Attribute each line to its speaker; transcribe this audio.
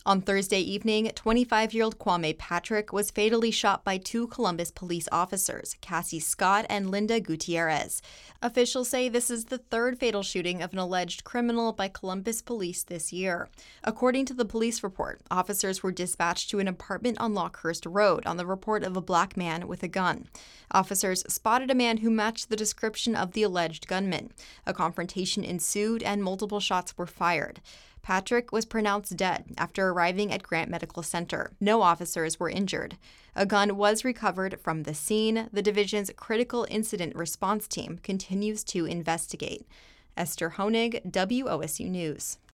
Speaker 1: On Thursday evening, 25-year-old Kwame Patrick was fatally shot by two Columbus police officers, Cassie Scott and Linda Gutierrez. Officials say this is the third fatal shooting of an alleged criminal by Columbus police this year. According to the police report, officers were dispatched to an apartment on Lockhurst Road on the report of a black man with a gun. Officers spotted a man who matched the description of the alleged gunman. A confrontation ensued and multiple shots were fired. Patrick was pronounced dead after arriving at Grant Medical Center. No officers were injured. A gun was recovered from the scene. The division's Critical Incident Response Team continues to investigate. Esther Honig, WOSU News.